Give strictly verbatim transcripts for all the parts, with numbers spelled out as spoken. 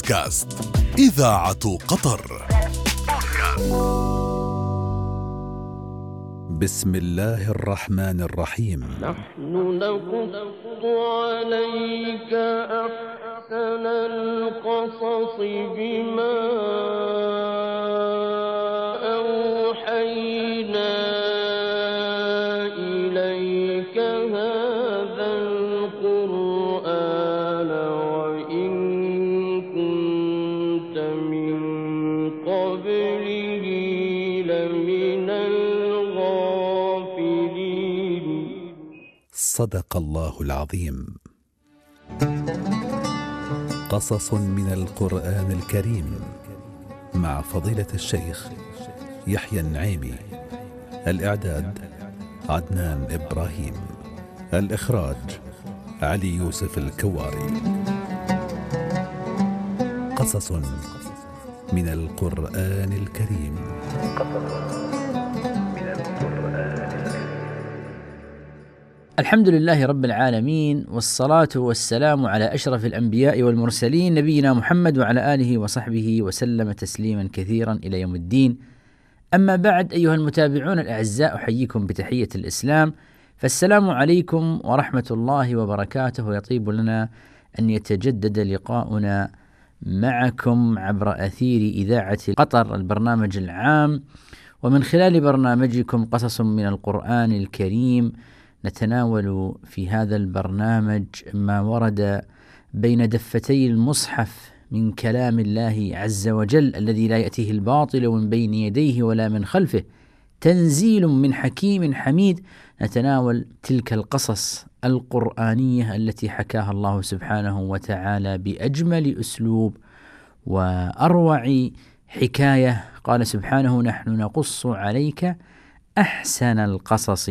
بودكاست إذاعة قطر. بسم الله الرحمن الرحيم. نحن نقص عليك أحسن القصص بما أوحينا إليك هذا القرآن وإن كنت من قبله لمن الغافلين. صدق الله العظيم. قصص من القرآن الكريم مع فضيلة الشيخ يحيى النعيمي. الإعداد عدنان إبراهيم. الإخراج علي يوسف الكواري. قصص من القرآن الكريم. الحمد لله رب العالمين، والصلاة والسلام على أشرف الأنبياء والمرسلين نبينا محمد وعلى آله وصحبه وسلم تسليما كثيرا إلى يوم الدين. أما بعد، أيها المتابعون الأعزاء، أحييكم بتحية الإسلام، فالسلام عليكم ورحمة الله وبركاته. يطيب لنا أن يتجدد لقاؤنا معكم عبر أثير إذاعة قطر البرنامج العام، ومن خلال برنامجكم قصص من القرآن الكريم نتناول في هذا البرنامج ما ورد بين دفتي المصحف من كلام الله عز وجل الذي لا يأتيه الباطل من بين يديه ولا من خلفه، تنزيل من حكيم حميد. نتناول تلك القصص القرآنية التي حكاها الله سبحانه وتعالى بأجمل أسلوب وأروع حكاية. قال سبحانه: نحن نقص عليك أحسن القصص.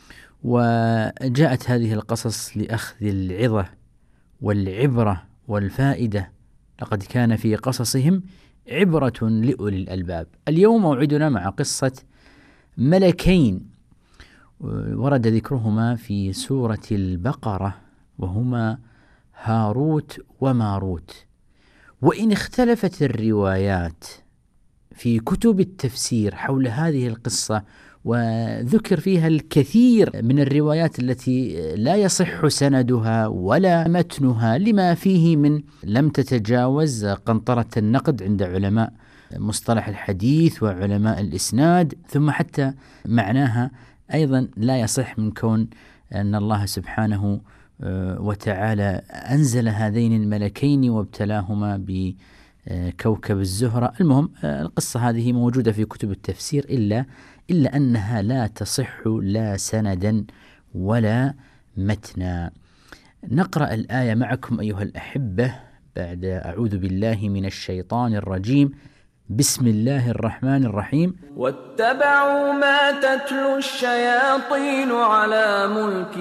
وجاءت هذه القصص لأخذ العظة والعبرة والفائدة. لقد كان في قصصهم عبرة لأولي الألباب. اليوم موعدنا مع قصة ملكين ورد ذكرهما في سورة البقرة، وهما هاروت وماروت. وإن اختلفت الروايات في كتب التفسير حول هذه القصة، وذكر فيها الكثير من الروايات التي لا يصح سندها ولا متنها لما فيه من لم تتجاوز قنطرة النقد عند علماء مصطلح الحديث وعلماء الإسناد، ثم حتى معناها أيضا لا يصح من كون أن الله سبحانه وتعالى أنزل هذين الملكين وابتلاهما بكوكب الزهرة. المهم، القصة هذه موجودة في كتب التفسير إلا إلا أنها لا تصح لا سندا ولا متنا. نقرأ الآية معكم أيها الأحبة بعد أعوذ بالله من الشيطان الرجيم. بسم الله الرحمن الرحيم. واتبعوا ما تتلو الشياطين على ملك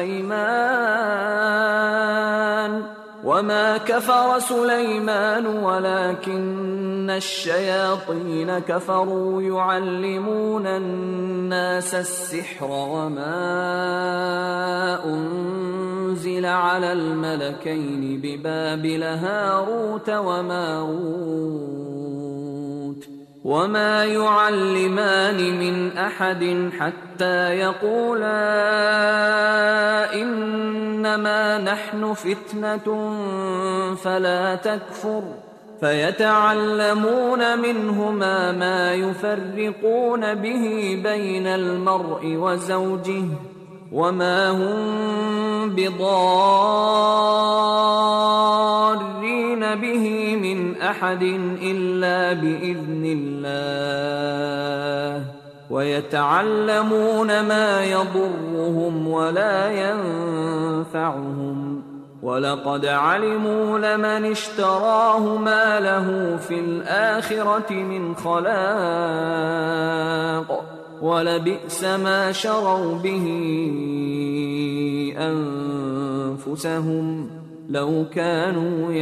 سليمان وما كفر سليمان ولكن الشياطين كفروا يعلمون الناس السحر وما أنزل على الملكين ببابل هاروت وماروت وما يعلمان من أحد حتى يقولا إنما نحن فتنة فلا تكفر فيتعلمون منهما ما يفرقون به بين المرء وزوجه وما هم بضارين به من أحد إلا بإذن الله ويتعلمون ما يضرهم ولا ينفعهم ولقد علموا لمن اشتراه ما له في الآخرة من خلاق ولبئس ما شروا به أنفسهم لو كانوا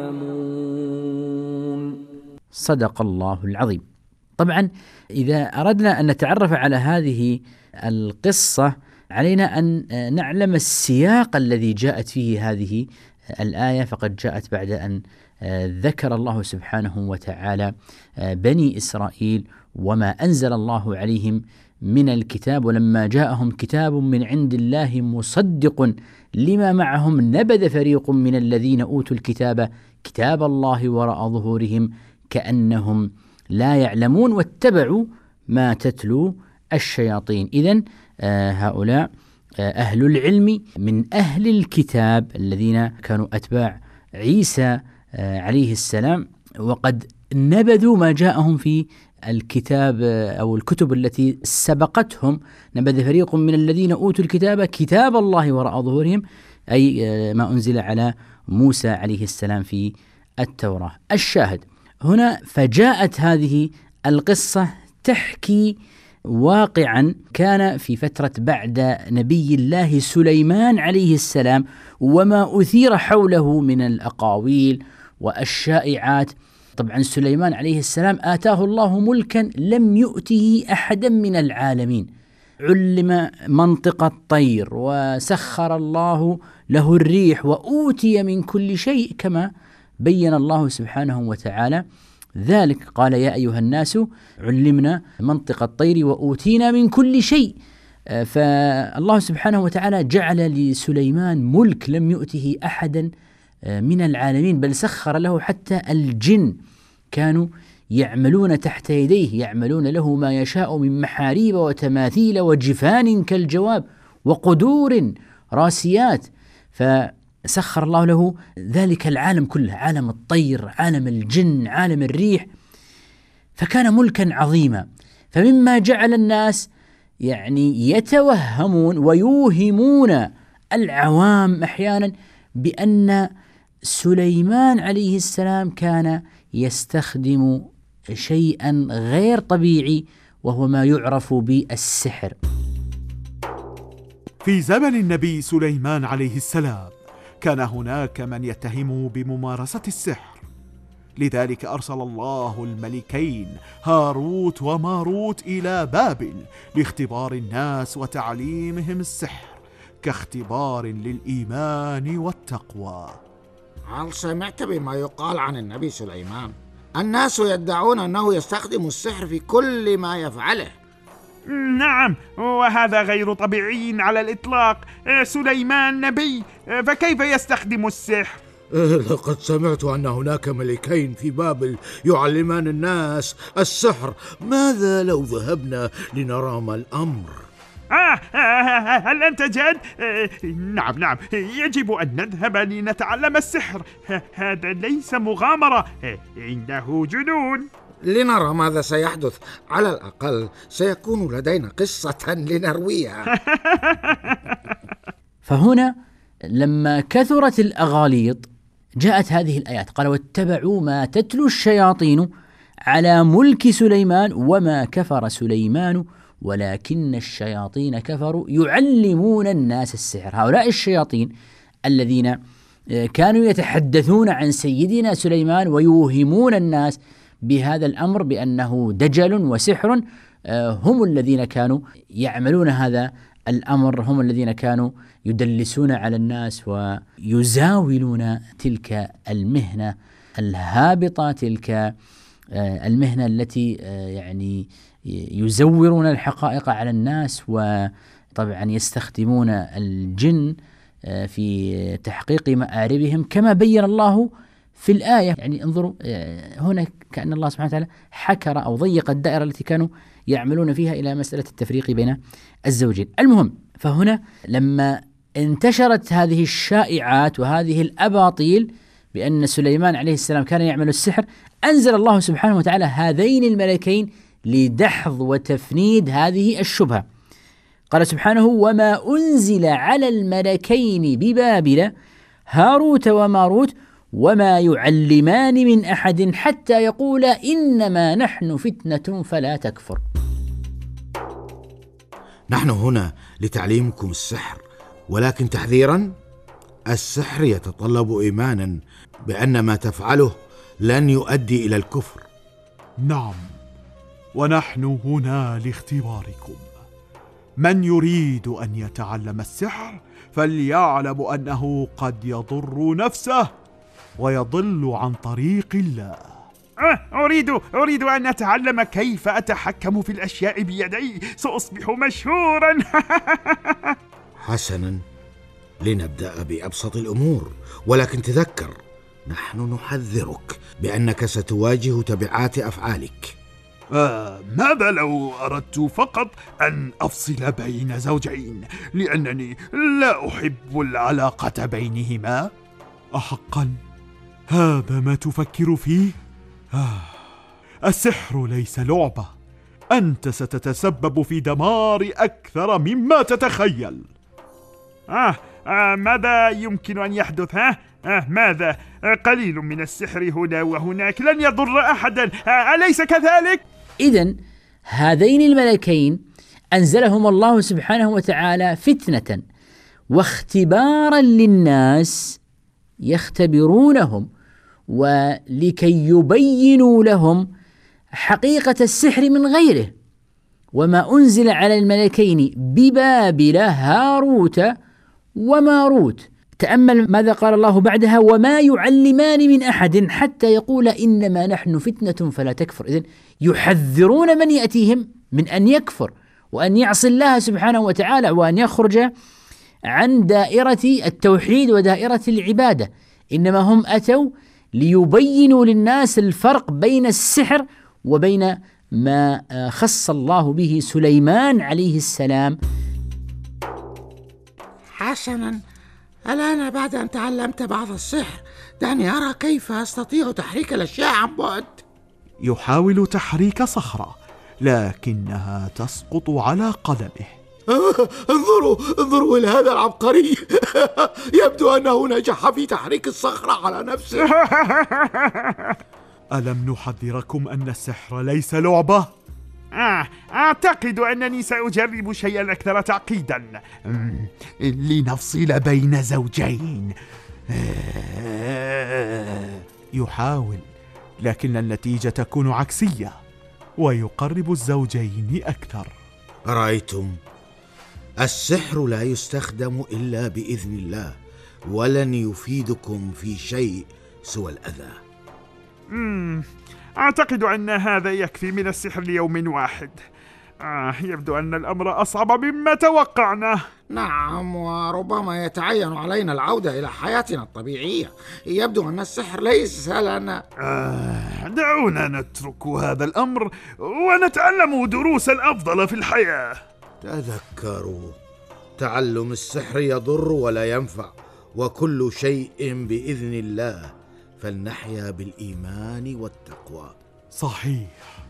يعلمون. صدق الله العظيم. طبعا إذا أردنا أن نتعرف على هذه القصة علينا أن نعلم السياق الذي جاءت فيه هذه الآية فقد جاءت بعد أن ذكر الله سبحانه وتعالى بني إسرائيل وما أنزل الله عليهم من الكتاب، ولما جاءهم كتاب من عند الله مصدق لما معهم نبذ فريق من الذين أوتوا الكتاب كتاب الله وراء ظهورهم كأنهم لا يعلمون واتبعوا ما تتلو الشياطين. إذن آه هؤلاء آه أهل العلم من أهل الكتاب الذين كانوا أتباع عيسى آه عليه السلام، وقد نبذوا ما جاءهم في الكتاب أو الكتب التي سبقتهم. نبذ فريق من الذين أوتوا الكتاب كتاب الله وراء ظهورهم، أي ما أنزل على موسى عليه السلام في التوراة. الشاهد هنا، فجاءت هذه القصة تحكي واقعا كان في فترة بعد نبي الله سليمان عليه السلام، وما أثير حوله من الأقاويل والشائعات. طبعا سليمان عليه السلام آتاه الله ملكا لم يؤته أحدا من العالمين، علم منطق الطير وسخر الله له الريح وأوتي من كل شيء كما بين الله سبحانه وتعالى ذلك. قال يا أيها الناس علمنا منطق الطير وأوتينا من كل شيء. فالله سبحانه وتعالى جعل لسليمان ملك لم يؤته أحدا من العالمين، بل سخر له حتى الجن كانوا يعملون تحت يديه، يعملون له ما يشاء من محاريب وتماثيل وجفان كالجواب وقدور راسيات. فسخر الله له ذلك العالم كله، عالم الطير، عالم الجن، عالم الريح، فكان ملكا عظيما. فمما جعل الناس يعني يتوهمون ويوهمون العوام أحيانا بأن سليمان عليه السلام كان يستخدم شيئا غير طبيعي، وهو ما يعرف بالسحر. في زمن النبي سليمان عليه السلام كان هناك من يتهمه بممارسة السحر، لذلك أرسل الله الملكين هاروت وماروت إلى بابل لاختبار الناس وتعليمهم السحر كاختبار للإيمان والتقوى. هل سمعت بما يقال عن النبي سليمان؟ الناس يدعون أنه يستخدم السحر في كل ما يفعله. نعم، وهذا غير طبيعي على الإطلاق. سليمان نبي، فكيف يستخدم السحر؟ لقد سمعت أن هناك ملكين في بابل يعلمان الناس السحر. ماذا لو ذهبنا لنرى ما الأمر؟ آه, آه هل أنت جاد؟ آه نعم نعم يجب أن نذهب لنتعلم السحر. هذا ليس مغامرة، إنه جنون. لنرى ماذا سيحدث، على الأقل سيكون لدينا قصة لنرويها. فهنا لما كثرت الأغاليط جاءت هذه الآيات، قال واتبعوا ما تتلو الشياطين على ملك سليمان وما كفر سليمان ولكن الشياطين كفروا يعلمون الناس السحر. هؤلاء الشياطين الذين كانوا يتحدثون عن سيدنا سليمان ويوهمون الناس بهذا الأمر بأنه دجل وسحر، هم الذين كانوا يعملون هذا الأمر، هم الذين كانوا يدلسون على الناس ويزاولون تلك المهنة الهابطة، تلك المهنة التي يعني يزورون الحقائق على الناس، وطبعا يستخدمون الجن في تحقيق مآربهم كما بين الله في الآية. يعني انظروا هنا كأن الله سبحانه وتعالى حكر أو ضيق الدائرة التي كانوا يعملون فيها إلى مسألة التفريق بين الزوجين. المهم، فهنا لما انتشرت هذه الشائعات وهذه الأباطيل بأن سليمان عليه السلام كان يعمل السحر، أنزل الله سبحانه وتعالى هذين الملكين لدحض وتفنيد هذه الشبهة. قال سبحانه وما أنزل على الملكين ببابل هاروت وماروت وما يعلمان من أحد حتى يقولا إنما نحن فتنة فلا تكفر. نحن هنا لتعليمكم السحر، ولكن تحذيرا، السحر يتطلب إيمانا بأن ما تفعله لن يؤدي إلى الكفر. نعم، ونحن هنا لاختباركم. من يريد أن يتعلم السحر فليعلم أنه قد يضر نفسه ويضل عن طريق الله. أريد أريد أن أتعلم كيف أتحكم في الأشياء بيدي، سأصبح مشهورا. حسنا، لنبدأ بأبسط الأمور، ولكن تذكر نحن نحذرك بأنك ستواجه تبعات أفعالك. آه ماذا لو أردت فقط أن أفصل بين زوجين لأنني لا أحب العلاقة بينهما؟ أحقا هذا ما تفكر فيه؟ آه. السحر ليس لعبة، أنت ستتسبب في دمار أكثر مما تتخيل. آه, آه ماذا يمكن أن يحدث؟ ها؟ آه ماذا؟ آه قليل من السحر هنا وهناك لن يضر أحدا، آه أليس كذلك؟ إذن هذين الملكين أنزلهم الله سبحانه وتعالى فتنة واختبارا للناس، يختبرونهم ولكي يبينوا لهم حقيقة السحر من غيره. وما أنزل على الملكين ببابل هاروت وماروت. تأمل ماذا قال الله بعدها: وما يعلمان من أحد حتى يقول إنما نحن فتنة فلا تكفر. إذن يحذرون من يأتيهم من أن يكفر وأن يعصي الله سبحانه وتعالى وأن يخرج عن دائرة التوحيد ودائرة العبادة. إنما هم أتوا ليبينوا للناس الفرق بين السحر وبين ما خص الله به سليمان عليه السلام. حسنا، الآن بعد أن تعلمت بعض السحر دعني أرى كيف أستطيع تحريك الأشياء عن بعد. يحاول تحريك صخرة لكنها تسقط على قدمه. انظروا انظروا إلى هذا العبقري. يبدو أنه نجح في تحريك الصخرة على نفسه. ألم نحذركم أن السحر ليس لعبة؟ آه أعتقد أنني سأجرب شيئا أكثر تعقيدا، لنفصل بين زوجين. يحاول، لكن النتيجة تكون عكسية ويقرب الزوجين أكثر. أرأيتم؟ السحر لا يستخدم إلا بإذن الله، ولن يفيدكم في شيء سوى الأذى. مم. أعتقد أن هذا يكفي من السحر ليوم واحد. آه يبدو أن الأمر أصعب مما توقعنا. نعم، وربما يتعين علينا العودة إلى حياتنا الطبيعية. يبدو أن السحر ليس لنا. آه دعونا نترك هذا الأمر ونتعلم دروسا أفضل في الحياة. تذكروا، تعلم السحر يضر ولا ينفع، وكل شيء بإذن الله، فلنحيا بالإيمان والتقوى. صحيح،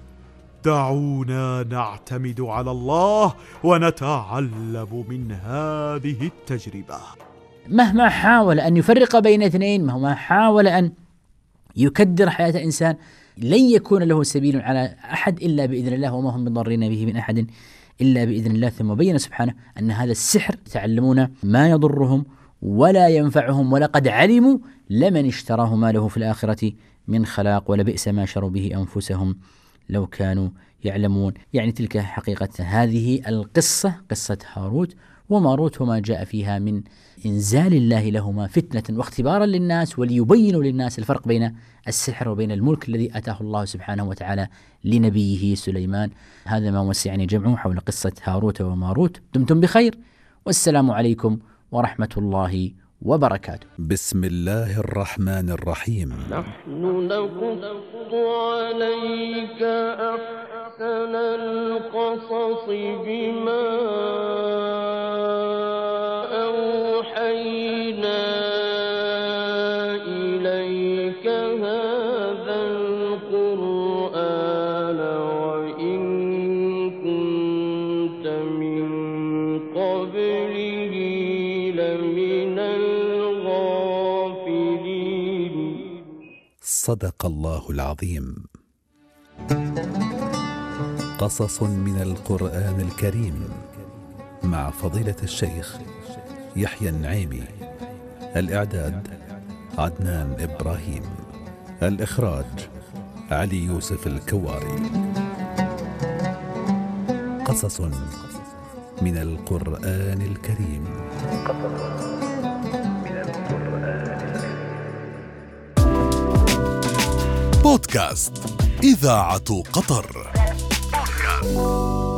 دعونا نعتمد على الله ونتعلم من هذه التجربة. مهما حاول أن يفرق بين اثنين، مهما حاول أن يكدر حياة إنسان، لن يكون له سبيل على أحد إلا بإذن الله، وما هم بضارين به من أحد إلا بإذن الله. ثم بين سبحانه أن هذا السحر يتعلمون ما يضرهم ولا ينفعهم، ولقد علموا لمن اشتراه ما له في الآخرة من خلاق ولبئس ما شروا به أنفسهم لو كانوا يعلمون. يعني تلك حقيقة هذه القصة، قصة هاروت وماروت، وما جاء فيها من إنزال الله لهما فتنة واختبارا للناس وليبينوا للناس الفرق بين السحر وبين الملك الذي أتاه الله سبحانه وتعالى لنبيه سليمان. هذا ما وسعني جمعه حول قصة هاروت وماروت. دمتم بخير، والسلام عليكم ورحمة الله وبركاته. بسم الله الرحمن الرحيم. نحن نقص عليك أحسن القصص بما أوحينا إليك هذا القرآن وإن كنت من قبله لمن الغافلين. صدق الله العظيم. قصص من القرآن الكريم مع فضيلة الشيخ يحيى النعيمي. الإعداد عدنان إبراهيم. الإخراج علي يوسف الكواري. قصص من القرآن الكريم. بودكاست إذاعة قطر. بودكاست.